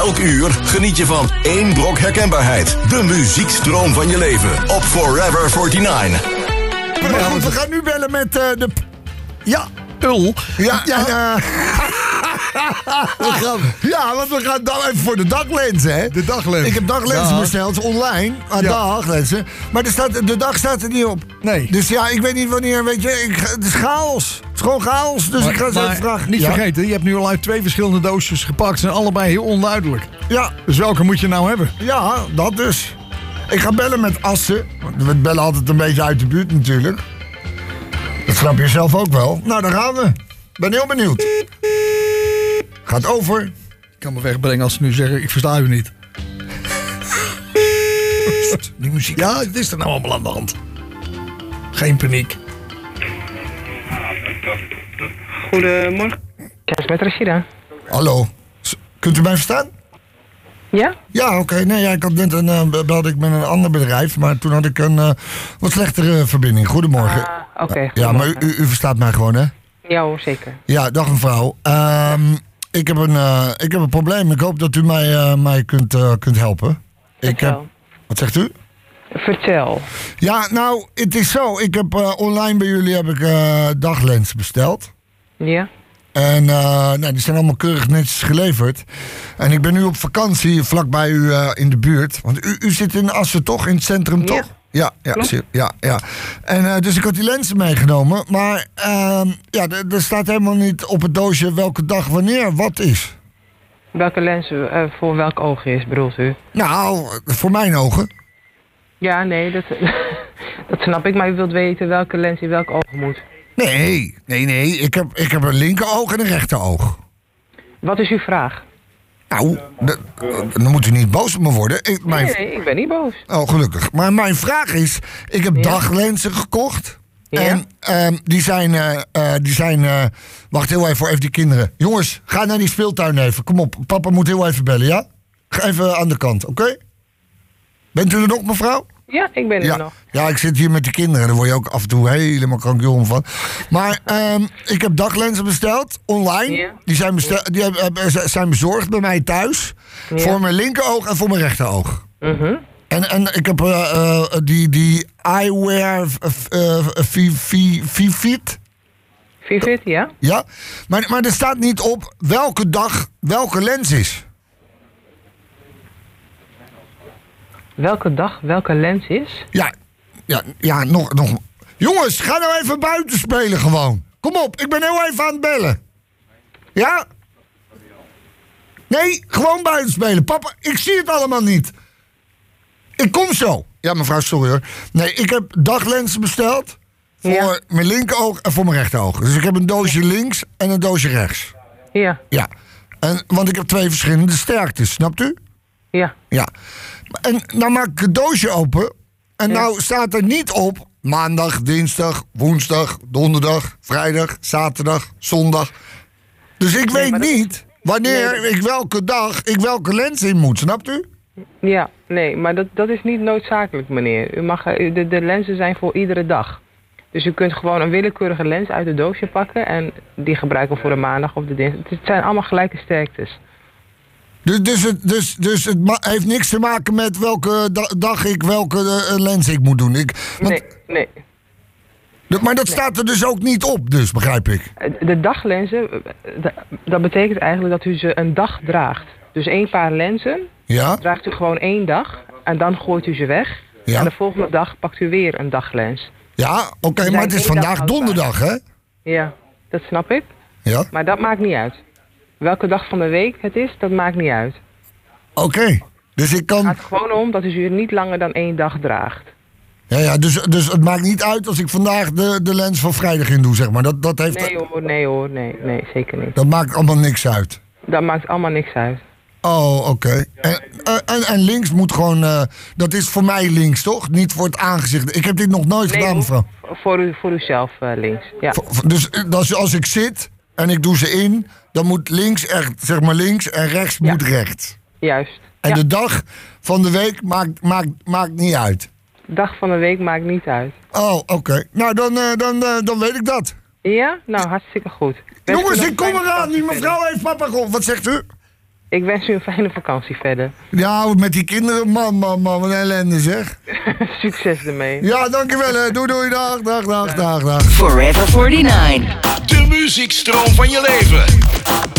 Elk uur geniet je van één brok herkenbaarheid. De muziekstroom van je leven op Forever 49. We gaan nu bellen met de... Ja. Ul. Ja, ja, want we gaan dan even voor de daglenzen, hè? De daglenzen. Ik heb daglenzen besteld, online. Daglenzen. Maar de dag staat er niet op. Nee. Dus ja, ik weet niet wanneer, weet je. Het is chaos. Het is gewoon chaos. Dus ik ga ze even vragen. Niet vergeten, je hebt nu al uit 2 verschillende doosjes gepakt. Ze zijn allebei heel onduidelijk. Ja. Dus welke moet je nou hebben? Ja, dat dus. Ik ga bellen met Assen. We bellen altijd een beetje uit de buurt natuurlijk. Dat snap je zelf ook wel. Nou, daar gaan we. Ben heel benieuwd. Gaat over. Ik kan me wegbrengen als ze nu zeggen, ik versta u niet. Die muziek. Ja, het is er nou allemaal aan de hand. Geen paniek. Goedemorgen. Kijk met Rashida. Hallo. Kunt u mij verstaan? Ja? Ja, oké. Nee, ja, ik had net belde ik met een ander bedrijf, maar toen had ik een wat slechtere verbinding. Goedemorgen. Oké. Ja, maar u verstaat mij gewoon, hè? Ja hoor, zeker. Ja, dag mevrouw. Ik heb een probleem. Ik hoop dat u mij kunt helpen. Vertel. Wat zegt u? Vertel. Ja, nou, het is zo. Ik heb online bij jullie daglens besteld. Ja? En die zijn allemaal keurig netjes geleverd. En ik ben nu op vakantie vlakbij u in de buurt. Want u zit in Assen toch? In het centrum Ja. toch? Ja. Klopt. Ja. En dus ik had die lenzen meegenomen. Maar er staat helemaal niet op het doosje welke dag wanneer wat is. Welke lens voor welk oog is, bedoelt u? Nou, voor mijn ogen. Ja, nee, dat snap ik. Maar u wilt weten welke lens in welk oog moet. Nee. Ik heb een linkeroog en een rechteroog. Wat is uw vraag? Nou, dan moet u niet boos op me worden. Nee, ik ben niet boos. Oh, gelukkig. Maar mijn vraag is, ik heb daglenzen gekocht. Ja? En die zijn... wacht heel even voor even die kinderen. Jongens, ga naar die speeltuin even. Kom op, papa moet heel even bellen, ja? Ga even aan de kant, oké? Bent u er nog, mevrouw? Ja, ik ben er nog. Ja, ik zit hier met de kinderen. Daar word je ook af en toe helemaal krankjong van. Maar ik heb daglenzen besteld, online. Ja. Die zijn bezorgd bij mij thuis. Ja. Voor mijn linkeroog en voor mijn rechteroog. Mhm. En ik heb die eyewear Vivit. Vivid, ja? Ja, maar er staat niet op welke dag welke lens is. Welke dag welke lens is? Ja, nog. Jongens, ga nou even buiten spelen gewoon. Kom op, ik ben heel even aan het bellen. Ja? Nee, gewoon buiten spelen. Papa, ik zie het allemaal niet. Ik kom zo. Ja, mevrouw, sorry hoor. Nee, ik heb daglenzen besteld. Voor mijn linkeroog en voor mijn rechteroog. Dus ik heb een doosje links en een doosje rechts. Ja. Ja. Want ik heb 2 verschillende sterktes, snapt u? Ja. Ja. En nou maak ik het doosje open. En nou staat er niet op maandag, dinsdag, woensdag, donderdag, vrijdag, zaterdag, zondag. Dus ik weet niet wanneer ik welke dag ik welke lens in moet, snapt u? Ja, nee, maar dat is niet noodzakelijk, meneer. U mag, de lenzen zijn voor iedere dag. Dus u kunt gewoon een willekeurige lens uit het doosje pakken en die gebruiken voor de maandag of de dinsdag. Het zijn allemaal gelijke sterktes. Dus het heeft niks te maken met welke dag ik welke lens ik moet doen. Nee. Maar dat staat er dus ook niet op, dus begrijp ik. De daglenzen, dat betekent eigenlijk dat u ze een dag draagt. Dus 1 paar lenzen draagt u gewoon 1 dag en dan gooit u ze weg. Ja. En de volgende dag pakt u weer een daglens. Ja, oké, maar het is vandaag donderdag, hè? Ja, dat snap ik. Ja. Maar dat maakt niet uit. Welke dag van de week het is, dat maakt niet uit. Oké, dus ik kan... Het gaat gewoon om dat u ze niet langer dan 1 dag draagt. Ja, dus het maakt niet uit als ik vandaag de lens van vrijdag in doe, zeg maar. Dat heeft... Nee, zeker niet. Dat maakt allemaal niks uit. Dat maakt allemaal niks uit. Oh, oké. En links moet gewoon... dat is voor mij links, toch? Niet voor het aangezicht. Ik heb dit nog nooit gedaan, mevrouw. Voor uzelf links, ja. Dus als ik zit en ik doe ze in... dan moet links echt, zeg maar links en rechts moet rechts. Juist. En de dag van de week maakt niet uit. De dag van de week maakt niet uit. Oh, oké. Nou, dan weet ik dat. Ja? Nou, hartstikke goed. Jongens, ik kom eraan. Die mevrouw heeft papa geholpen. Wat zegt u? Ik wens u een fijne vakantie verder. Ja, met die kinderen, man, wat een ellende zeg. Succes ermee. Ja, dankjewel hè. Doei, dag. Forever 49. De muziekstroom van je leven.